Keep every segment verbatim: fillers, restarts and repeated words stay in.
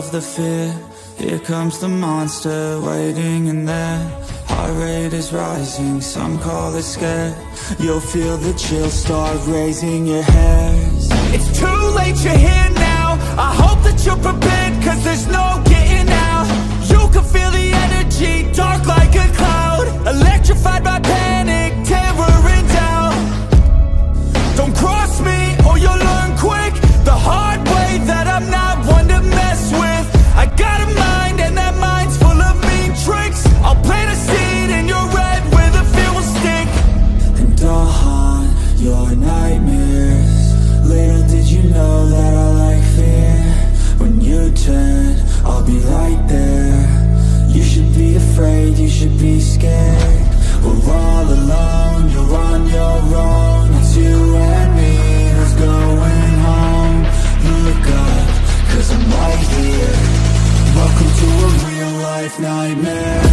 of the fear. Here comes the monster, waiting in there. Heart rate is rising, some call it scared. You'll feel the chill start raising your hairs. It's too late, you're here now. I hope that you're prepared, cause there's no getting out. You can feel the energy, dark like a cloud. Electrified by panic, terror and doubt. Don't cross me, or you'll learn quick the hard way that I'm not one to mess with. I got a mind, and that mind's full of mean tricks. I'll plant a seed in your red where the fear will stick. And I'll haunt your nightmares. Little did you know that I like fear. When you turn, I'll be right there. You should be afraid, you should be scared. We're all alone, you're on your own. It's you and me, who's going home? Look up, cause I'm right here. Welcome to a real life nightmare.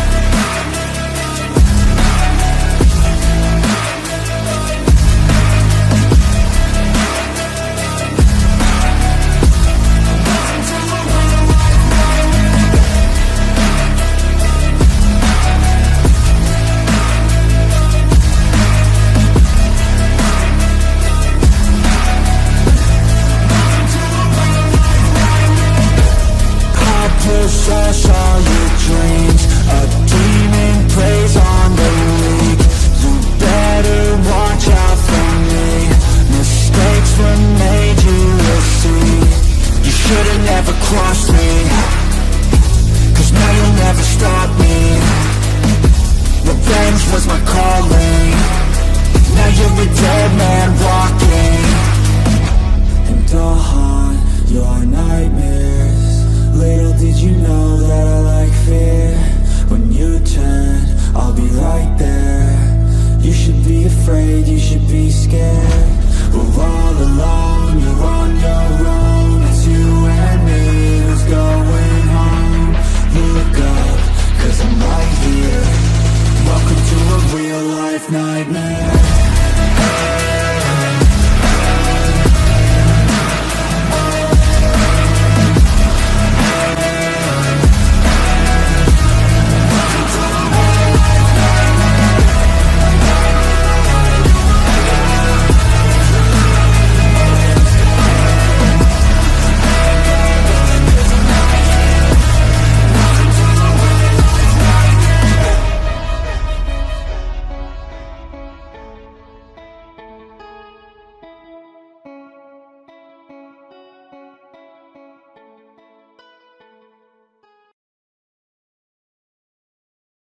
Possess all your dreams. A demon preys on the weak. You better watch out for me. Mistakes were made, you will see. You should've never crossed me, cause now you'll never stop me. Revenge was my calling. Now you're a dead man walking. And I'll haunt your nightmares. Little did you know that I like fear. When you turn, I'll be right there. You should be afraid, you should be scared.